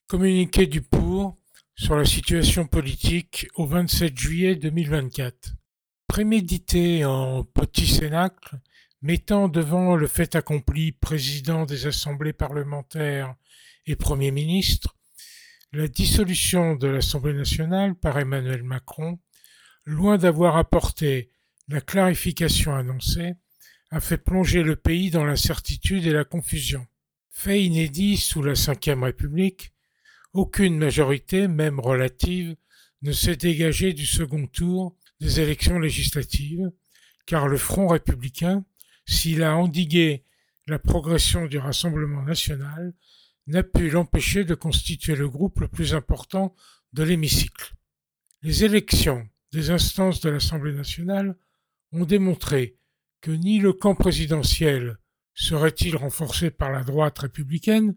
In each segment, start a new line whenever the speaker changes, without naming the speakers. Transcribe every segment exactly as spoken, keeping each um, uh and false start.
Communiqué du Pour sur la situation politique au vingt-sept juillet deux mille vingt-quatre. Prémédité en petit cénacle, mettant devant le fait accompli président des assemblées parlementaires et Premier ministre, la dissolution de l'Assemblée nationale par Emmanuel Macron, loin d'avoir apporté la clarification annoncée, a fait plonger le pays dans l'incertitude et la confusion. Fait inédit sous la Cinquième République, aucune majorité, même relative, ne s'est dégagée du second tour des élections législatives, car le Front républicain, s'il a endigué la progression du Rassemblement national, n'a pu l'empêcher de constituer le groupe le plus important de l'hémicycle. Les élections des instances de l'Assemblée nationale ont démontré que ni le camp présidentiel serait-il renforcé par la droite républicaine,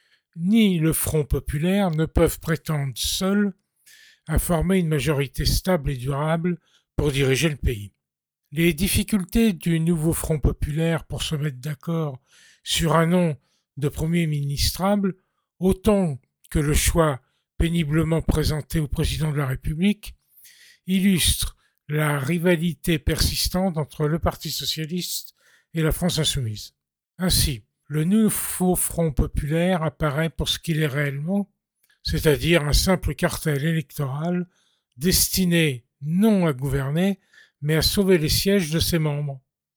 ni le Front populaire ne peuvent prétendre seuls à former une majorité stable et durable pour diriger le pays. Les difficultés du nouveau Front populaire pour se mettre d'accord sur un nom de Premier ministrable, autant que le choix péniblement présenté au président de la République, illustrent la rivalité persistante entre le Parti socialiste et la France insoumise. Ainsi, le nouveau Front populaire apparaît pour ce qu'il est réellement, c'est-à-dire un simple cartel électoral destiné non à gouverner, mais à sauver les sièges de ses membres.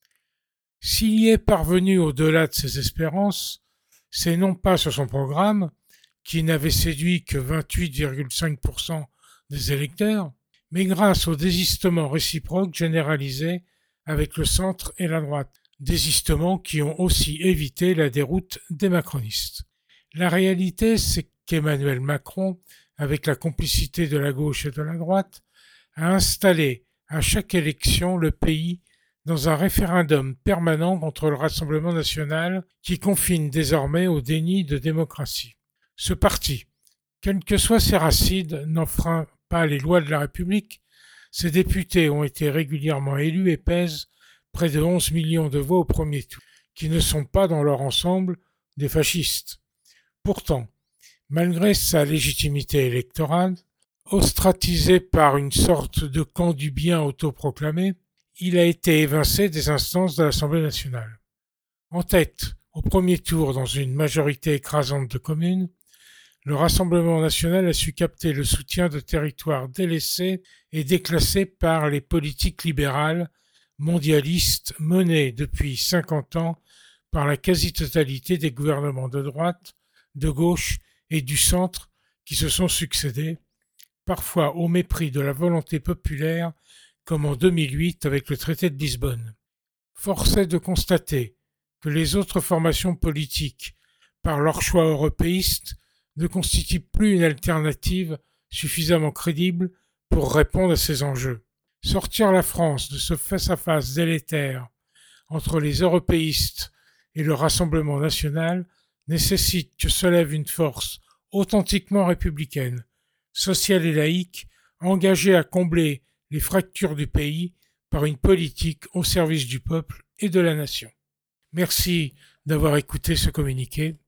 S'il y est parvenu au-delà de ses espérances, c'est non pas sur son programme, qui n'avait séduit que vingt-huit virgule cinq pour cent des électeurs, mais grâce au désistement réciproque généralisé avec le centre et la droite, désistements qui ont aussi évité la déroute des macronistes. La réalité, c'est qu'Emmanuel Macron, avec la complicité de la gauche et de la droite, a installé à chaque élection le pays dans un référendum permanent contre le Rassemblement national qui confine désormais au déni de démocratie. Ce parti, quelles que soient ses racines, n'enfreint pas les lois de la République. Ses députés ont été régulièrement élus et pèsent près de onze millions de voix au premier tour, qui ne sont pas dans leur ensemble des fascistes. Pourtant, malgré sa légitimité électorale, ostratisé par une sorte de camp du bien autoproclamé, il a été évincé des instances de l'Assemblée nationale. En tête, au premier tour dans une majorité écrasante de communes, le Rassemblement national a su capter le soutien de territoires délaissés et déclassés par les politiques libérales mondialistes menées depuis cinquante ans par la quasi-totalité des gouvernements de droite, de gauche et du centre qui se sont succédés, parfois au mépris de la volonté populaire, comme en deux mille huit avec le traité de Lisbonne. Force est de constater que les autres formations politiques, par leur choix européiste, ne constituent plus une alternative suffisamment crédible pour répondre à ces enjeux. Sortir la France de ce face-à-face délétère entre les européistes et le Rassemblement national nécessite que se lève une force authentiquement républicaine, sociale et laïque, engagée à combler les fractures du pays par une politique au service du peuple et de la nation. Merci d'avoir écouté ce communiqué.